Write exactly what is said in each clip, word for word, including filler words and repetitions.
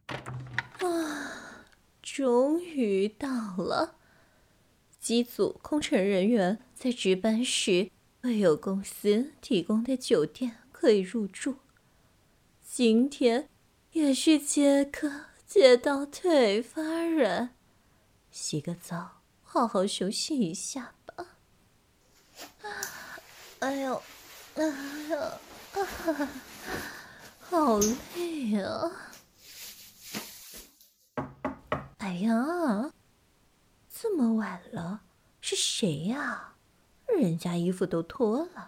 啊，终于到了。机组空乘人员在值班时会有公司提供的酒店可以入住。今天也是接客接到腿发软，洗个澡，好好休息一下吧。哎呦，哎呀，啊，好累啊！哎呀，这么晚了，是谁呀？人家衣服都脱了。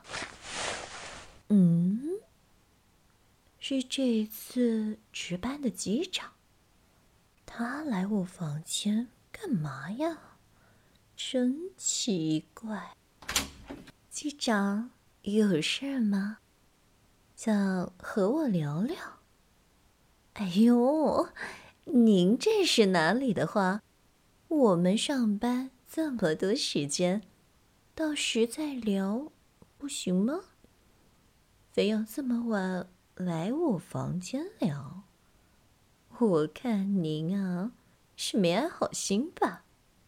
嗯，是这次值班的机长。他来我房间干嘛呀？真奇怪。机长，有事吗？想和我聊聊？哎呦，您这是哪里的话？我们上班这么多时间，到时再聊，不行吗？非要这么晚来我房间聊？我看您啊，是没安好心吧？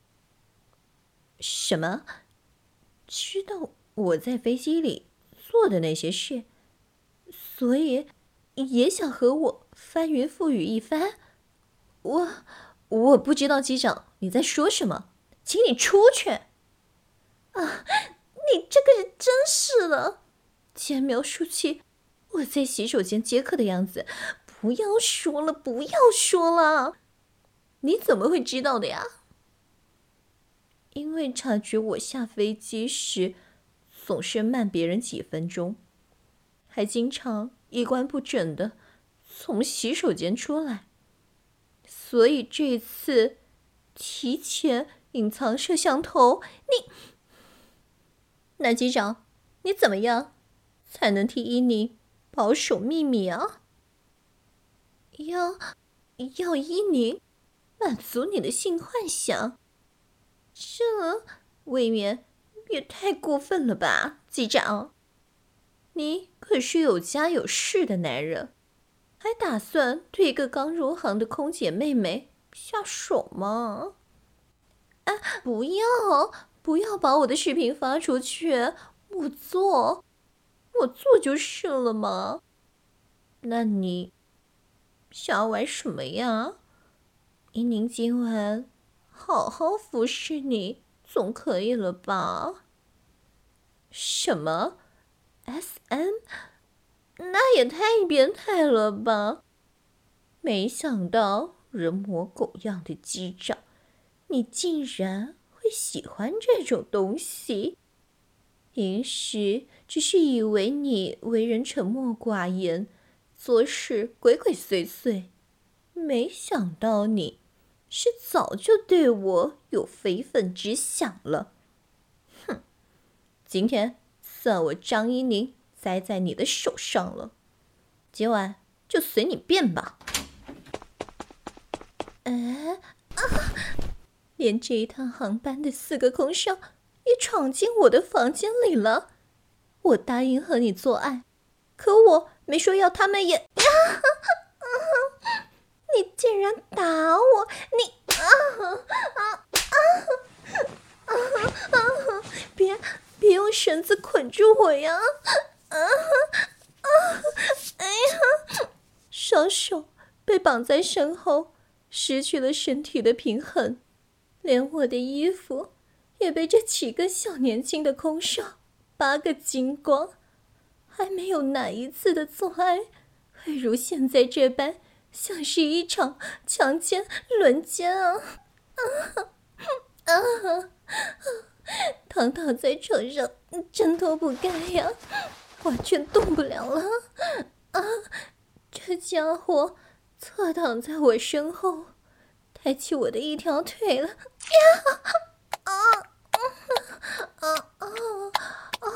什么？知道我在飞机里做的那些事，所以也想和我翻云覆雨一番？我我不知道机长你在说什么，请你出去！啊，你这个人真是的！既然描述起我在洗手间接客的样子，不要说了，不要说了！你怎么会知道的呀？因为察觉我下飞机时总是慢别人几分钟，还经常衣冠不整的从洗手间出来，所以这次提前隐藏摄像头。你，那机长，你怎么样才能替伊妮保守秘密啊？要要伊妮满足你的性幻想？这未免也太过分了吧，机长！你可是有家有室的男人，还打算对一个刚入行的空姐妹妹下手吗？啊，不要，不要把我的视频发出去！我做，我做就是了嘛。那你想要玩什么呀？依宁今晚好好服侍你总可以了吧？什么 S M？ 那也太变态了吧！没想到人模狗样的机长，你竟然会喜欢这种东西。平时只是以为你为人沉默寡言，做事鬼鬼祟祟，没想到你是早就对我有非分之想了。哼，今天算我张一宁栽在你的手上了，今晚就随你便吧。哎啊！连这一趟航班的四个空少也闯进我的房间里了。我答应和你做爱，可我没说要他们也……啊啊啊、你竟然打我！你啊啊啊啊啊！别别用绳子捆住我呀！啊啊！哎呀，双手被绑在身后，失去了身体的平衡，连我的衣服也被这几个小年轻的空少扒个精光。还没有哪一次的做爱会如现在这般像是一场强奸轮奸啊！啊啊！躺躺在床上，挣脱不开呀，完全动不了了。啊！这家伙侧躺在我身后，抬起我的一条腿了。呀！啊！啊！啊！啊！啊！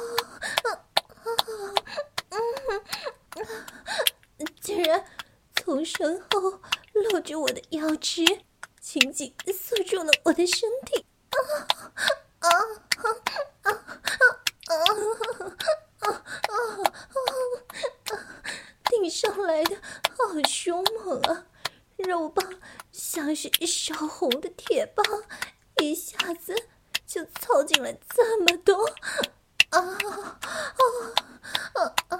竟然从身后搂着我的腰肢，紧紧锁住了我的身体。啊啊啊啊啊啊啊！顶上来的好凶猛啊， 肉棒像是烧红的铁棒，一下子就凑进来这么多。啊啊啊啊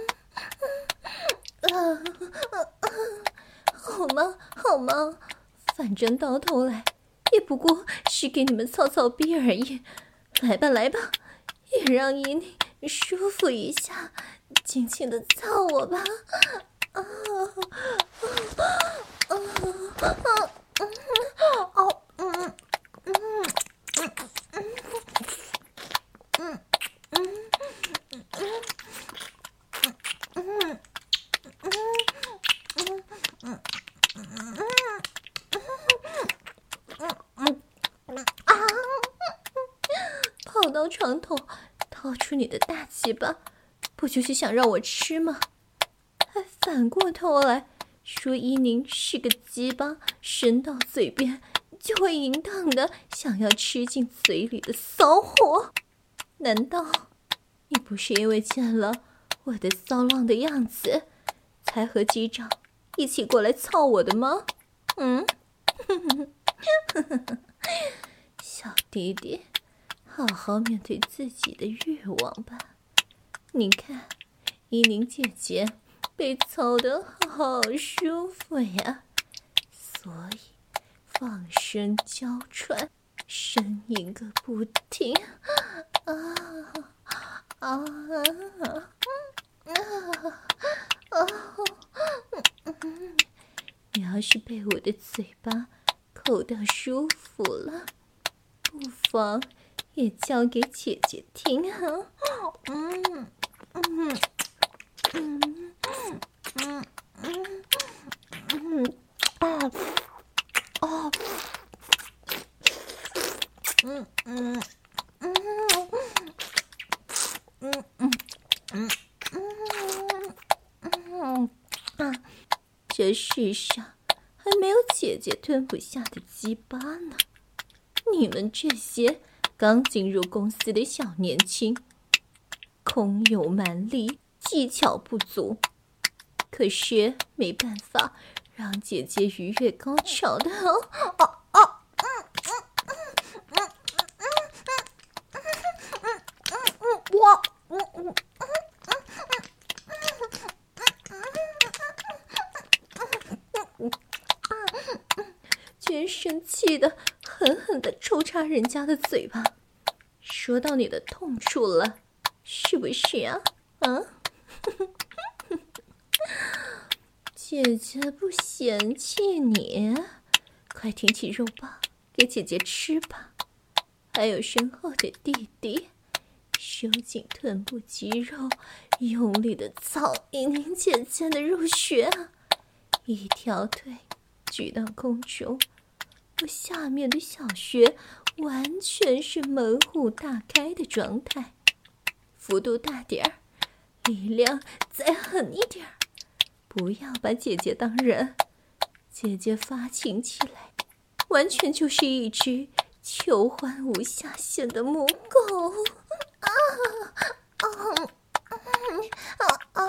啊啊！好吗好吗，反正到头来也不过是给你们操操逼而已。来吧来吧，也让依你舒服一下，尽情的操我吧。啊啊啊啊！哦，嗯嗯嗯嗯嗯嗯嗯嗯啊！跑到床头，掏出你的大鸡巴，不就是想让我吃吗？还反过头来说依宁是个鸡巴，伸到嘴边就会淫荡的想要吃进嘴里的骚货。难道你不是因为见了我的骚浪的样子，才和机长一起过来操我的吗？嗯，小弟弟，好好面对自己的欲望吧。你看，依宁姐姐被操得好舒服呀，所以放声娇喘，呻吟个不停。啊啊啊啊！你要是被我的嘴巴口到舒服了，不妨也叫给姐姐听啊。嗯嗯嗯嗯嗯嗯啊啊嗯嗯嗯嗯嗯嗯嗯啊！这世上还没有姐姐吞不下的鸡巴呢。你们这些刚进入公司的小年轻，空有蛮力，技巧不足，可是没办法让姐姐愉悦高潮的哦。哦哦我嗯嗯居然生气的狠狠的抽插人家的嘴巴，说到你的痛处了，是不是啊？啊？姐姐不嫌弃你，快挺起肉棒给姐姐吃吧。还有身后的弟弟，收紧臀部肌肉，用力的操依宁姐姐的入穴啊！一条腿举到空中，我下面的小穴完全是门户大开的状态，幅度大点儿，力量再狠一点儿，不要把姐姐当人。姐姐发情起来，完全就是一只求欢无下限的母狗。啊啊啊啊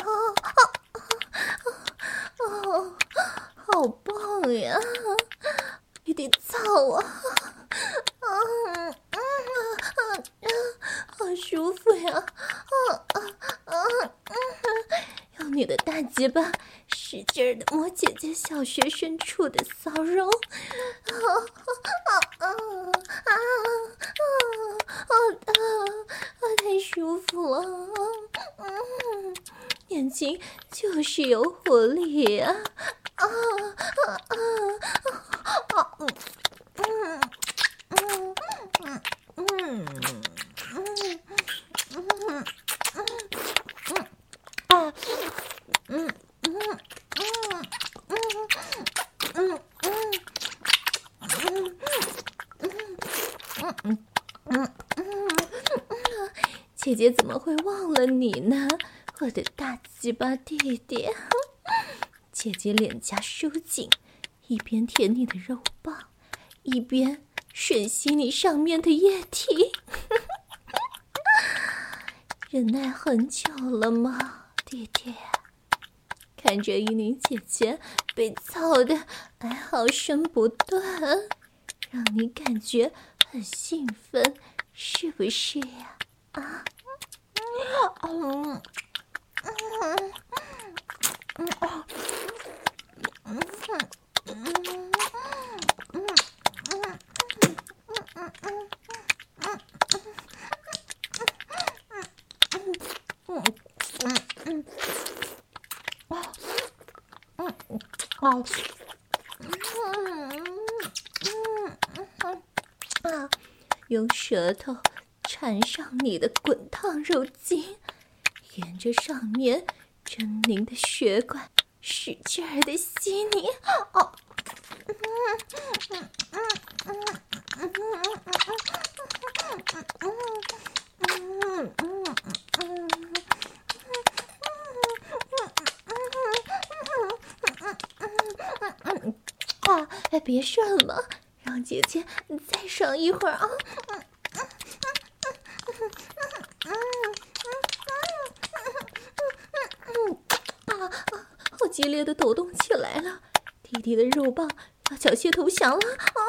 啊！好棒呀！你得操啊！啊啊啊！好舒服呀！啊啊啊啊！用你的大鸡巴使劲的摸姐姐小穴深处的骚肉。啊啊啊啊啊！好大啊！太舒服了！嗯，眼睛就是有活力呀！啊啊啊啊！嗯嗯嗯嗯嗯嗯嗯嗯啊嗯嗯嗯嗯嗯嗯嗯嗯，姐姐怎么会忘了你呢？我的大鸡巴弟弟。姐姐脸颊收紧，一边舔你的肉棒，一边吮吸你上面的液体。忍耐很久了吗，弟弟？ 看着依宁姐姐被操的哀嚎声不断，让你感觉很兴奋，是不是呀？啊，嗯嗯嗯啊，嗯嗯嗯嗯嗯。啊，啊！用舌头缠上你的滚烫肉筋，沿着上面狰狞的血管使劲儿的吸你。哦，啊！别顺了，让姐姐再爽一会儿啊！啊！好激烈的抖动起来了，弟弟的肉棒要缴械投降了啊！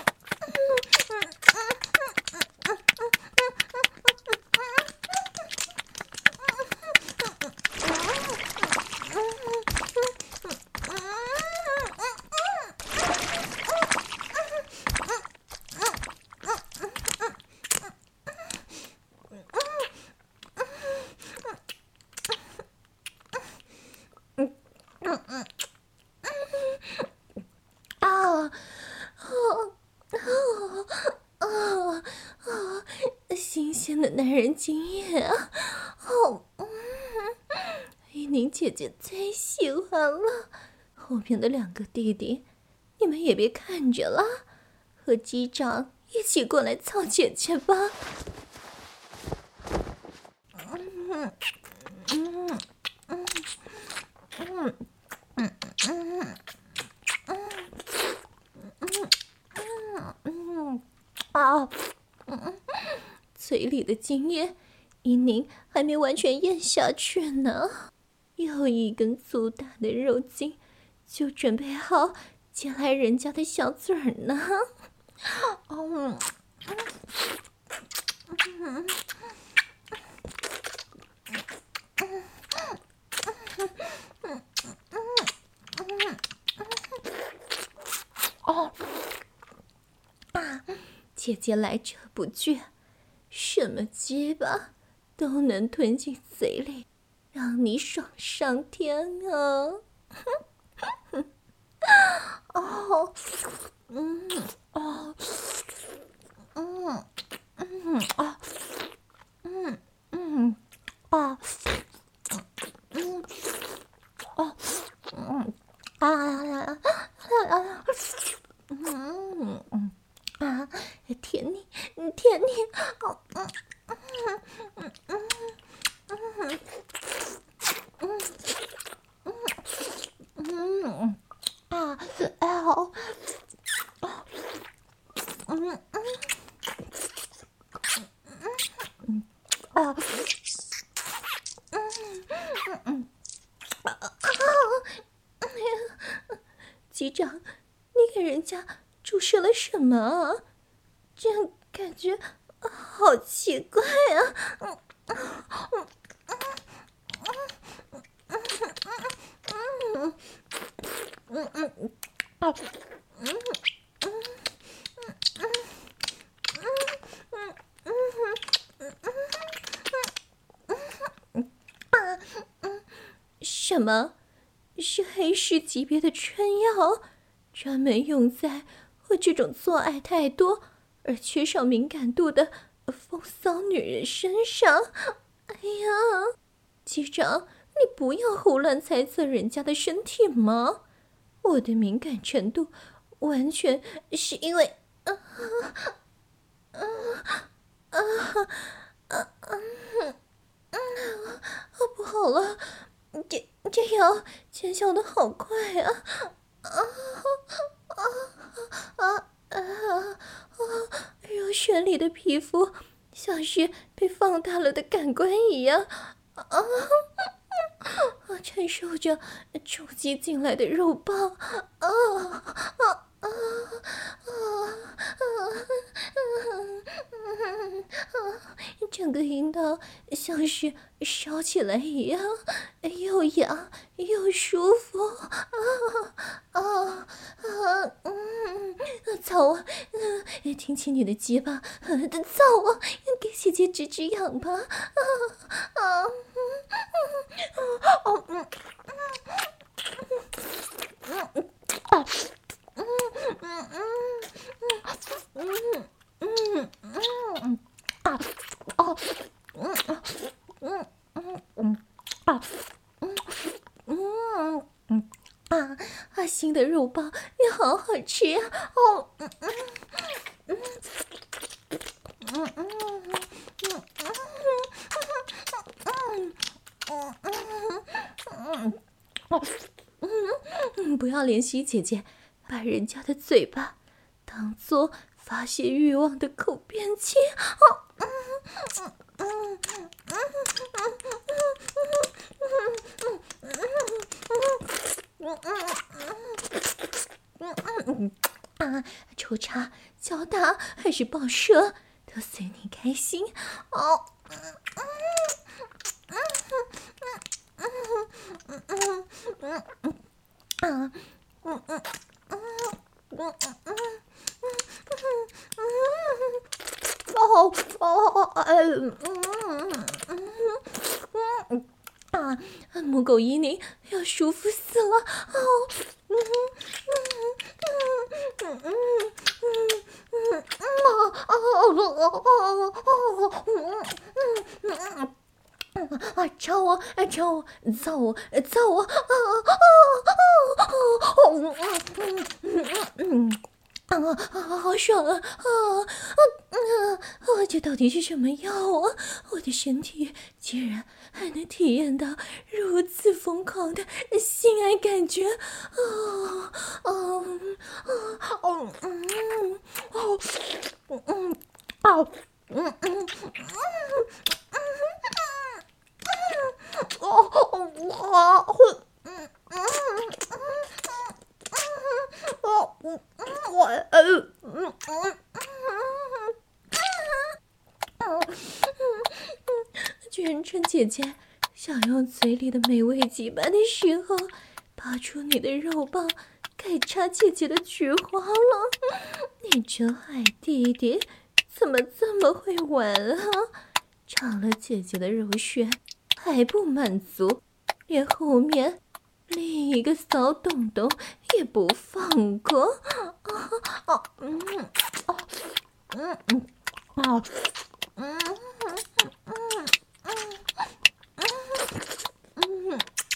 新鲜的男人经验啊！哦，依宁姐姐最喜欢了。后面的两个弟弟，你们也别看着了，和机长一起过来操姐姐吧。嗯嗯嗯嗯嗯嗯嗯啊！嘴里的精液，依宁还没完全咽下去呢，又一根粗大的肉筋就准备好接来人家的小嘴儿呢。嗯嗯哦啊！姐姐来者不拒，什么鸡巴都能吞进嘴里，让你爽上天啊！哦，嗯，哦，嗯，嗯，啊，嗯，嗯，啊，嗯，哦，嗯，啊啊啊啊！嗯嗯啊，舔你，舔你，哦，嗯嗯嗯嗯嗯嗯嗯啊，哎好，嗯嗯嗯啊，嗯嗯嗯啊啊！机长，你给人家注射了什么啊？这样感觉好奇怪啊！嗯嗯嗯嗯嗯嗯啊嗯嗯什么？是黑市级别的春药，专门用在我这种做爱太多而缺少敏感度的风骚女人身上。哎呀，机长，你不要胡乱猜测人家的身体吗？我的敏感程度完全是因为……啊啊啊啊啊！不好了，这这药见效的好快啊！啊啊啊啊啊！肉穴里的皮肤像是被放大了的感官一样啊！ 承受着冲击进来的肉棒，啊啊啊啊啊！整个阴道像是烧起来一样，又痒又舒服，啊啊啊！嗯，操我！嗯，挺起你的鸡巴，操我！给姐姐止止痒吧！啊啊！哦嗯嗯嗯啊嗯嗯嗯嗯嗯嗯啊哦嗯嗯嗯嗯啊嗯嗯嗯啊啊！新的肉棒也好好吃啊！哦嗯嗯嗯嗯嗯嗯嗯嗯嗯嗯，不要怜惜姐姐，把人家的嘴巴当做发泄欲望的口便器。哦，嗯嗯嗯嗯嗯嗯啊，抽插、敲打还是爆射，都随你开心。哦，嗯嗯嗯嗯嗯嗯嗯嗯啊，嗯嗯嗯嗯嗯哦哦嗯嗯嗯啊，母狗依你要舒服死了哦，嗯嗯嗯嗯嗯嗯哦哦哦哦哦嗯嗯嗯啊！抽我，抽我，揍我，揍我！啊啊啊啊！嗯嗯嗯嗯啊啊！好爽啊！啊啊啊！啊！这到底是什么药啊？我的身体竟然还能体验到如此疯狂的性爱感觉！啊啊啊哦嗯哦嗯嗯哦嗯嗯嗯。哦哦我会嗯嗯嗯哦嗯我呃嗯嗯嗯居然趁姐姐想用嘴里的美味鸡巴的时候，拔出你的肉棒，改插姐姐的菊花了。你这坏弟弟，怎么这么会玩啊？尝了姐姐的肉穴还不满足，连后面另一个小洞洞也不放过。啊啊嗯哦嗯嗯啊嗯嗯嗯嗯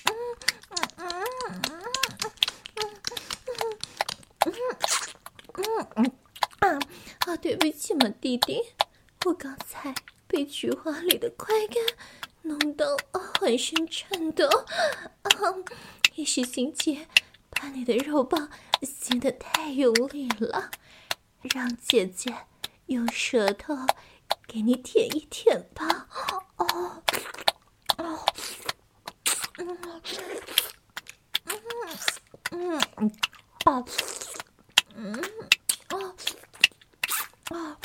嗯嗯啊啊！对不起嘛，弟弟，我刚才被菊花里的快感弄得浑身颤抖，啊！一时兴起，把你的肉棒吸得太用力了，让姐姐用舌头给你舔一舔吧。哦哦嗯嗯嗯啊嗯啊啊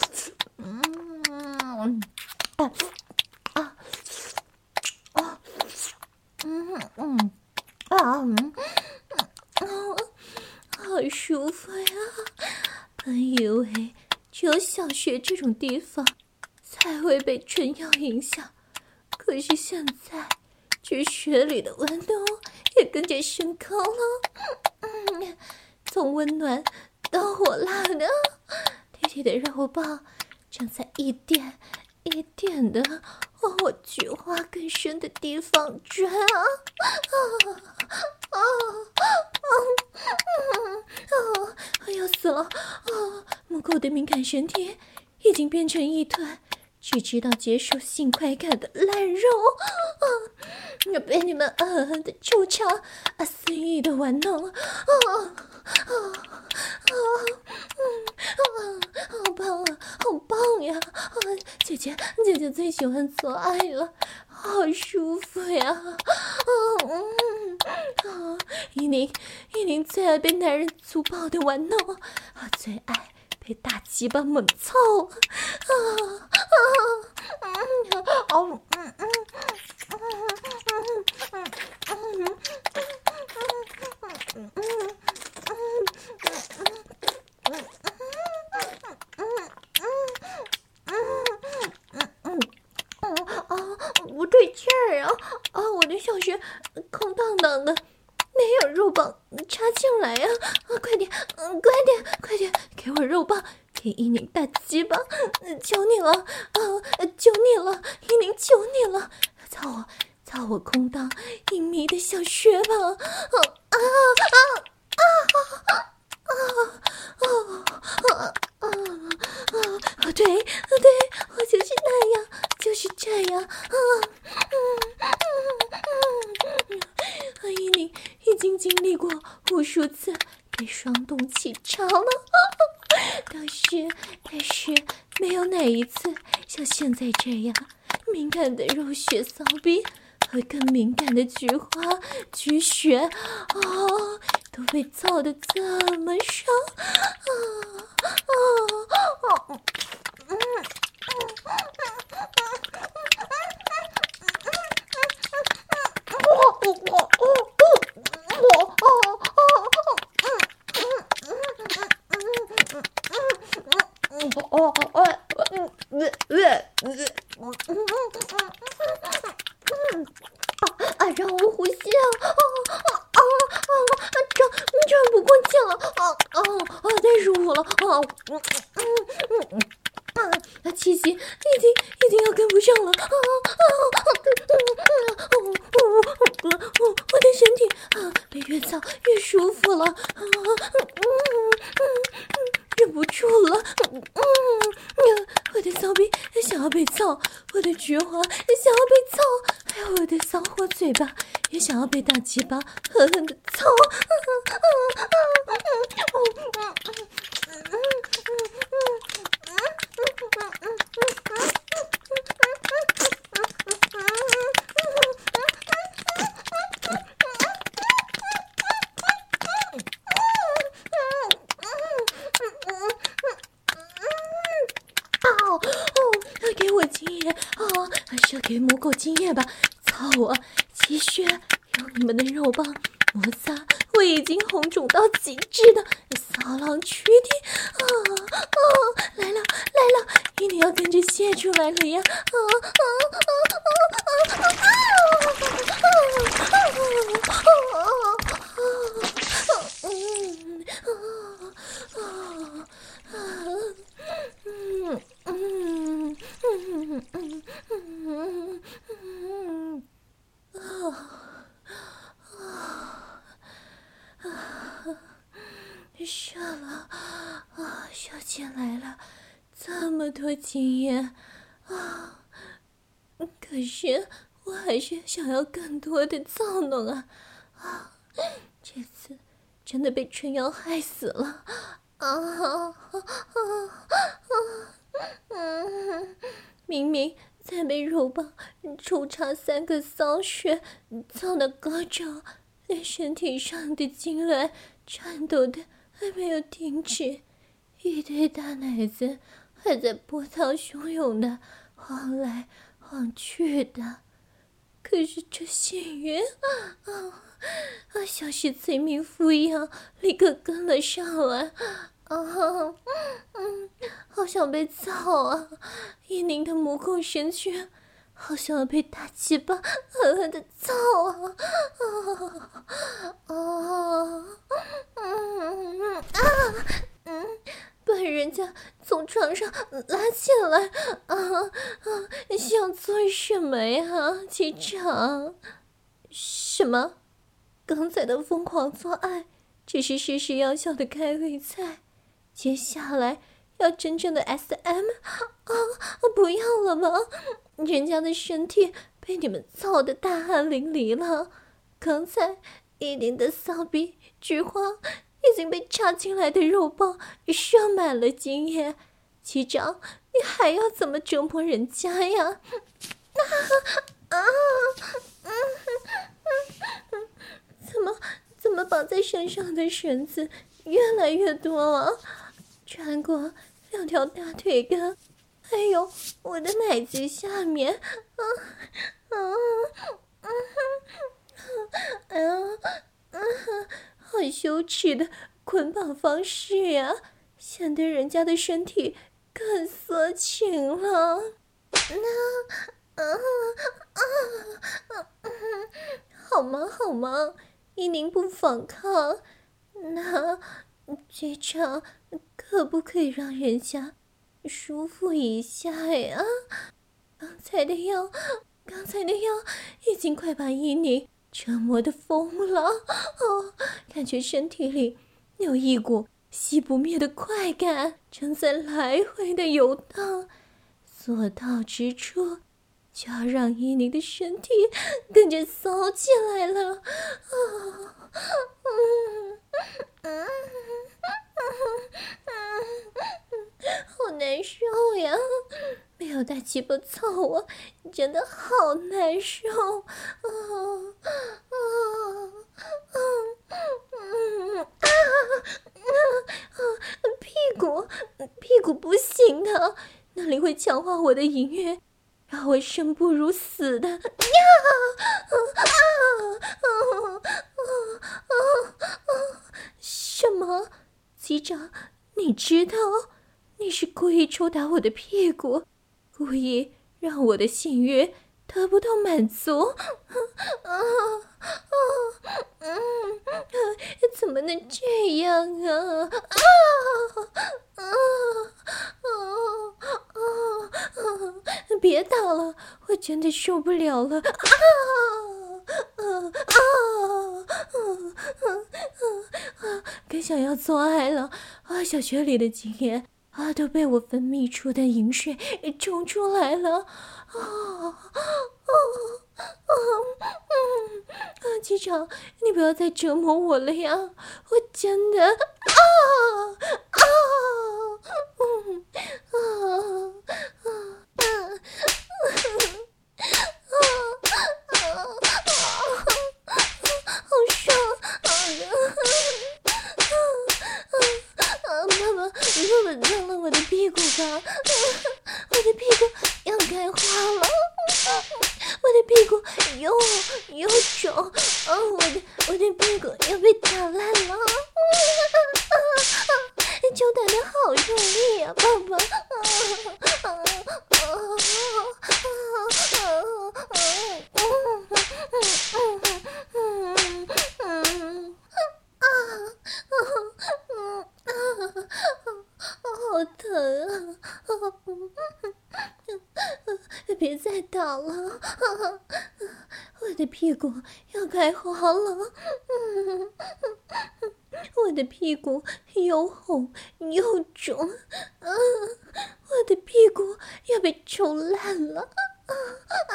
嗯啊啊啊嗯嗯啊嗯啊，好舒服呀！本以为只有小学这种地方才会被春药影响，可是现在这血里的温度也跟着升高了。嗯，从温暖到火辣的，弟弟的肉棒正在一点一点的往我菊花更深的地方钻啊啊啊啊啊！啊！要死了啊！母狗的敏感身体已经变成一团只知道接受性快感的烂肉啊！被你们狠狠的抽插啊，肆意的玩弄啊啊啊！嗯啊，好棒啊，好棒呀！啊，姐姐，姐姐最喜欢做爱了，好舒服呀！ 啊！依宁，依宁最爱被男人粗暴的玩弄，啊，最爱被大鸡巴猛操，啊啊！嗯，哦，嗯嗯嗯嗯嗯嗯嗯。不对劲儿啊！啊，我的小穴空荡荡的，没有肉棒插进来呀！啊，快点，嗯，快点，快点，给我肉棒，给依宁大鸡巴！求你了啊！求你了，依宁，求你了！操我，操我空荡隐秘的小穴吧！啊啊啊啊啊啊啊啊啊！对，对，我就是那样，就是这样啊！依宁已经经历过无数次被双动起潮了，但是但是没有哪一次像现在这样敏感的肉血骚逼和更敏感的菊花菊穴啊、哦，都被操得这么伤啊啊啊！嗯我我哦哦嗯嗯嗯嗯啊，让我呼吸啊！啊啊啊！喘喘不过气了！啊啊啊！太舒服了！啊嗯嗯嗯啊，气息已经已经要跟不上了！啊啊啊！嗯嗯嗯我的身体啊，被越操越舒服了！啊嗯嗯嗯。忍不住了，嗯嗯，我的骚逼想要被操，我的菊花想要被操，还有我的骚货嘴巴也想要被大鸡巴狠狠的操，嗯嗯嗯嗯嗯嗯嗯嗯给我经验啊！还是要给母狗经验吧！操我！继续用你们的肉棒摩擦我已经红肿到极致的骚浪躯体啊啊！来了来了，一定要跟着泄出来了呀！啊啊啊啊啊啊嗯嗯嗯嗯嗯嗯啊啊啊！射了啊！射进来了，这么多经验啊！可是我还是想要更多的造弄啊啊！这次真的被春瑶害死了啊啊啊啊！嗯，明明才被肉棒抽插三个骚穴，操的高潮，连身体上的痉挛颤抖的还没有停止，一堆大奶子还在波涛汹涌的晃来晃去的。可是这幸运啊啊啊，像是催眠符一样，立刻跟了上来。啊，嗯，好想被操啊！依宁的母狗身躯，好想要被大鸡巴狠狠的操啊！啊啊，嗯啊，嗯，把人家从床上拉起来啊啊！想做什么呀，机长？什么？刚才的疯狂做爱只是事事药效的开胃菜，接下来要真正的 S M 啊！不要了吧，人家的身体被你们操得大汗淋漓了，刚才一宁的骚逼菊花已经被插进来的肉棒射满了精液，机长，你还要怎么折磨人家呀？啊啊嗯嗯怎么怎么绑在身上的绳子越来越多了，穿过两条大腿根，还有我的奶子下面，啊啊啊啊啊！好羞耻的捆绑方式呀，显得人家的身体更色情了。那啊啊啊！好吗好吗？依您不反抗，那局长可不可以让人家舒服一下呀？刚才的药，刚才的药已经快把依宁折磨得疯了哦，感觉身体里有一股熄不灭的快感正在来回的游荡，所到之处就要让依宁的身体跟着骚起来了啊！嗯嗯好难受呀，没有大鸡巴操我，真的好难受啊啊啊嗯啊啊！屁股屁股不行的，那里会强化我的淫欲，让我生不如死的呀！啊啊啊啊啊！什么？机长，你知道你是故意抽打我的屁股，故意让我的性欲得不到满足？啊啊嗯，怎么能这样啊？啊啊啊啊啊！别打了，我真的受不了了！啊啊啊啊啊啊！更想要做爱了啊！小学里的经验啊，都被我分泌出的淫水冲出来了啊啊啊！嗯啊，机长，你不要再折磨我了呀！我真的啊啊嗯啊啊啊啊啊！好爽啊！啊！爸爸，爸爸撞了我的屁股吧！我的屁股要开花了！我的屁股又又肿，啊！我的我的屁股要被打烂了！就打得好用力呀，爸爸！啊啊啊好疼啊！别再打了，我的屁股要开花了。我的屁股又红又肿，啊！我的屁股要被抽烂了，啊啊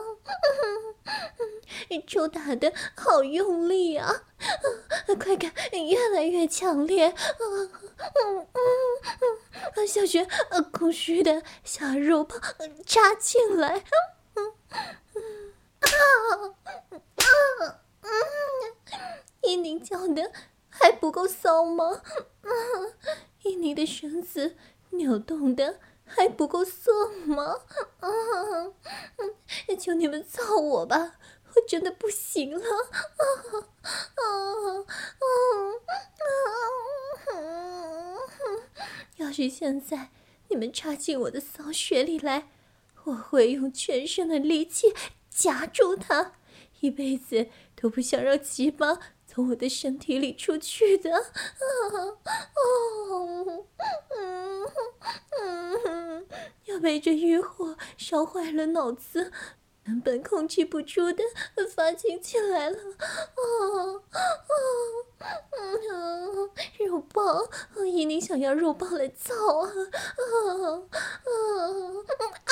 啊！抽打的好用力啊！啊，快感越来越强烈，啊嗯嗯嗯，小学呃空虚的小肉棒插进来，嗯嗯啊啊嗯，依宁叫的还不够骚吗？啊，依宁的身子扭动的还不够色吗？啊，嗯，求你们造我吧，我真的不行了！啊啊啊啊！要是现在你们插进我的骚穴里来，我会用全身的力气夹住它，一辈子都不想让鸡巴从我的身体里出去的。啊哦，嗯嗯，要被这欲火烧坏了脑子，根本控制不住的发情起来了。啊啊嗯，肉棒，依宁想要肉棒来造啊啊啊啊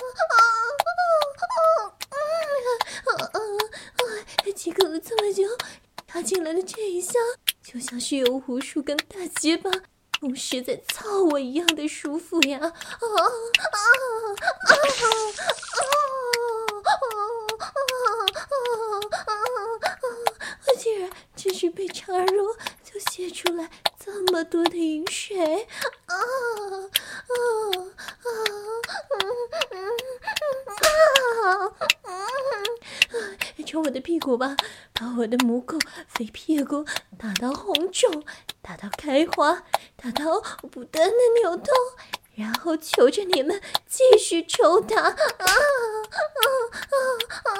啊啊啊！几个这么久，插进来的这一下，就像是有无数根大结巴同时在操我一样的舒服呀！啊啊啊啊啊！我竟然只是被插入就泄出来这么多的饮水啊啊啊！嗯嗯啊嗯！抽我的屁股吧，把我的母狗肥屁股打到红肿，打到开花，打到不断的扭动，然后求着你们继续抽打啊啊啊啊！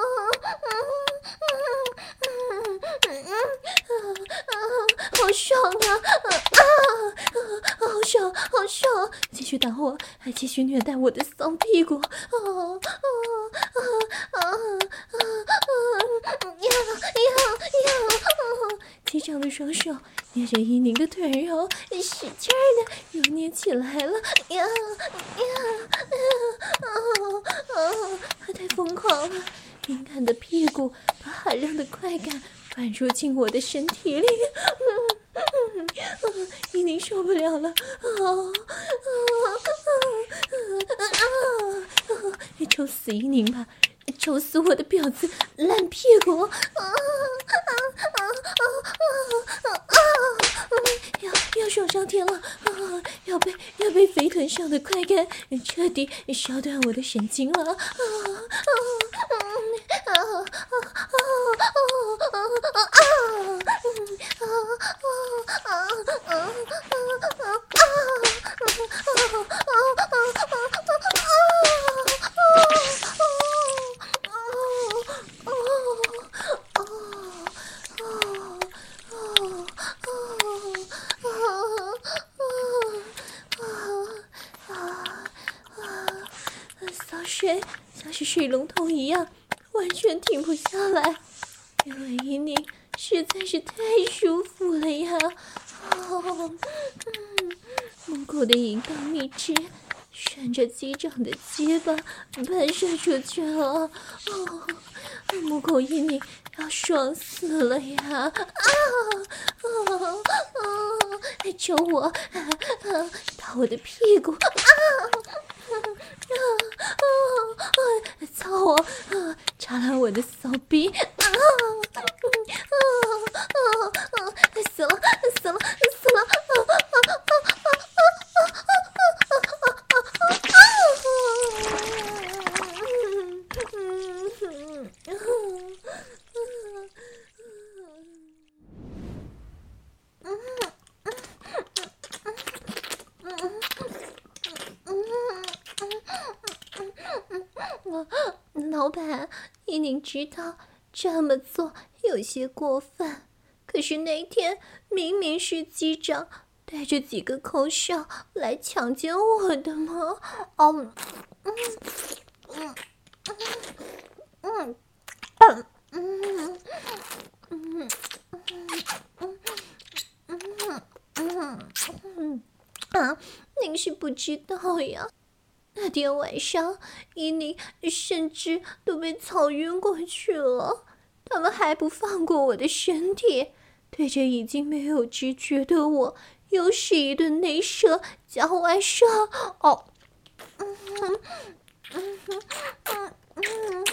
嗯嗯嗯嗯，好爽啊啊啊！好爽，好爽！继续打我，还继续虐待我的骚屁股！啊啊啊啊啊啊！呀呀呀！机长的双手捏着伊宁的腿肉，使劲儿的又捏起来了！呀呀啊啊！太疯狂了！敏感的屁股把海量的快感灌入进我的身体里。嗯嗯嗯，伊宁受不了了！啊啊啊啊啊！抽死伊宁吧！抽死我的婊子烂屁股！啊啊啊啊啊啊！要要爽上天了啊！要被要被肥臀上的快感彻底烧断我的神经了！啊啊啊啊啊啊骚水像是水龙头一样，完全停不下来，因为伊宁实在是太舒服了呀！哦，嗯，母狗的淫荡蜜汁顺着机长的鸡巴喷射出去了，哦，母狗伊宁要爽死了呀！啊啊啊！求我啊啊！打我的屁股啊！啊啊啊！操我啊！插烂我的骚逼啊！啊啊啊！死了死了死了！啊啊啊啊啊啊啊老板，伊宁知道这么做有些过分，可是那天明明是机长带着几个空少来强奸我的吗？哦，嗯嗯嗯嗯嗯嗯嗯嗯嗯啊！您是不知道呀。那天晚上，伊宁甚至都被操晕过去了，他们还不放过我的身体，对着已经没有知觉的我，又是一顿内射加外射。哦，嗯嗯嗯嗯嗯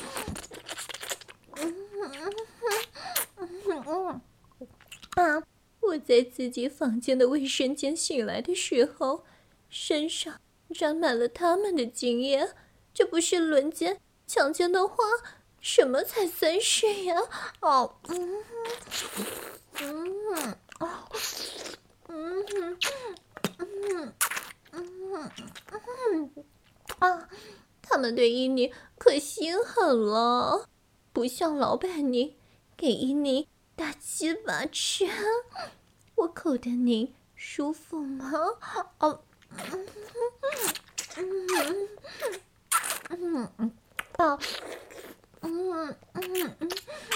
嗯嗯啊！我在自己房间的卫生间醒来的时候，身上沾满了他们的精液，这不是轮奸强奸的话，什么才算是呀？哦，嗯嗯哦，嗯嗯嗯嗯啊！他们对伊妮可心狠了，不像老板您给伊妮打鸡巴吃。我口的您舒服吗？哦。嗯嗯嗯嗯啊嗯嗯嗯嗯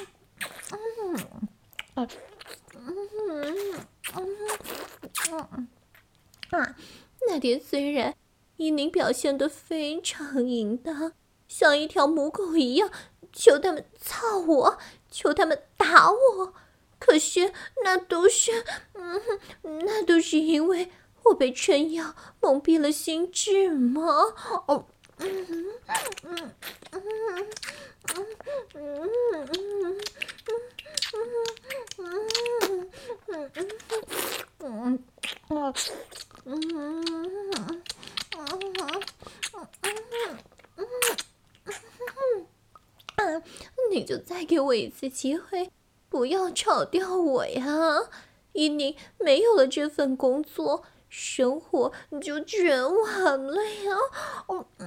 嗯嗯嗯啊！那天虽然伊宁表现得非常淫荡，像一条母狗一样，求他们操我，求他们打我，可是那都是嗯，那都是因为我被春药蒙蔽了心智吗？哦，嗯嗯嗯嗯嗯嗯嗯你就再给我一次机会，不要炒掉我呀！依宁没有了这份工作，生活就全完了呀！嗯嗯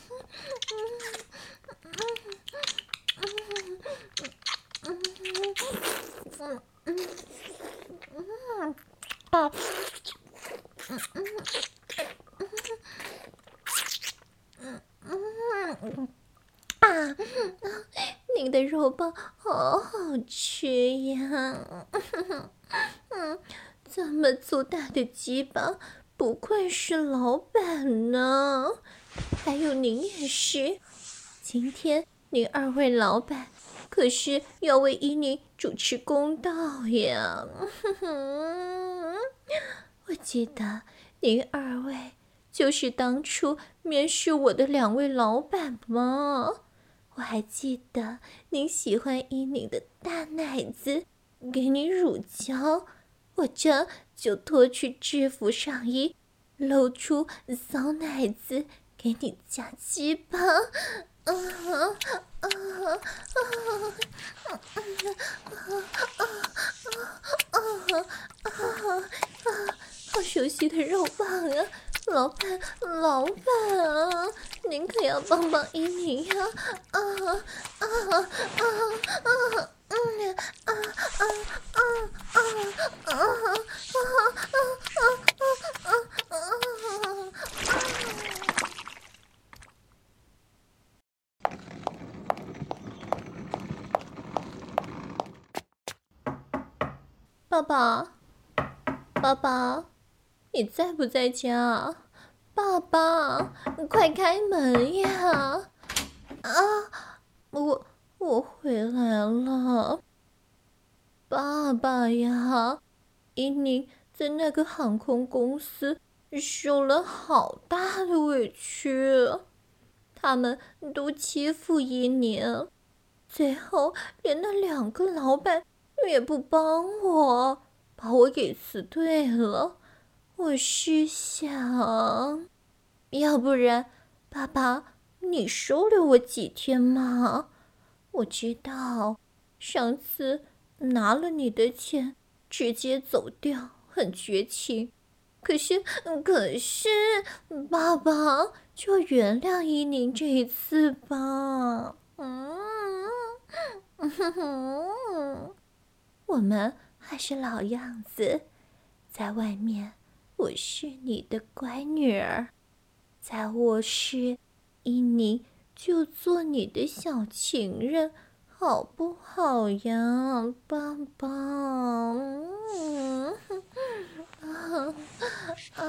啊，你的肉棒好好吃呀！嗯，这么粗大的鸡巴，不愧是老板呢。还有您也是，今天您二位老板可是要为依宁主持公道呀！我记得您二位就是当初面试我的两位老板吗？我还记得您喜欢依宁的大奶子，给你乳胶，我这就脱去制服上衣，露出骚奶子给你夹鸡巴。啊啊啊啊啊！好熟悉的肉棒啊！老板，老板啊，您可要帮帮依宁呀！啊啊啊啊啊！嗯啊啊啊啊啊啊啊啊啊！爸爸，爸爸，你在不在家？爸爸，快开门呀！啊，我我回来了，爸爸呀！依宁在那个航空公司受了好大的委屈，他们都欺负依宁，最后连那两个老板也不帮我，把我给辞退了。我是想，要不然，爸爸，你收留我几天嘛？我知道，上次拿了你的钱，直接走掉，很绝情。可是，可是，爸爸，就原谅依宁这一次吧。嗯，我们还是老样子，在外面。我是你的乖女儿，在卧室，依宁就做你的小情人，好不好呀，爸爸？嗯啊啊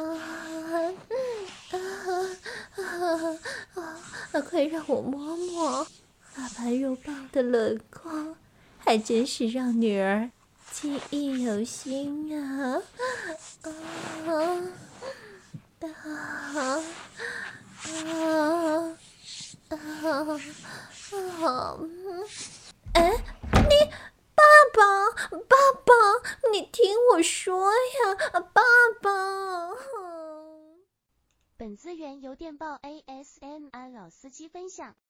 啊啊！快让我摸摸爸爸肉棒的轮廓，还真是让女儿记忆犹新啊！啊啊啊啊啊！哎，你爸爸，爸爸，你听我说呀，爸爸。 本资源由电报 A S M R 老司机分享。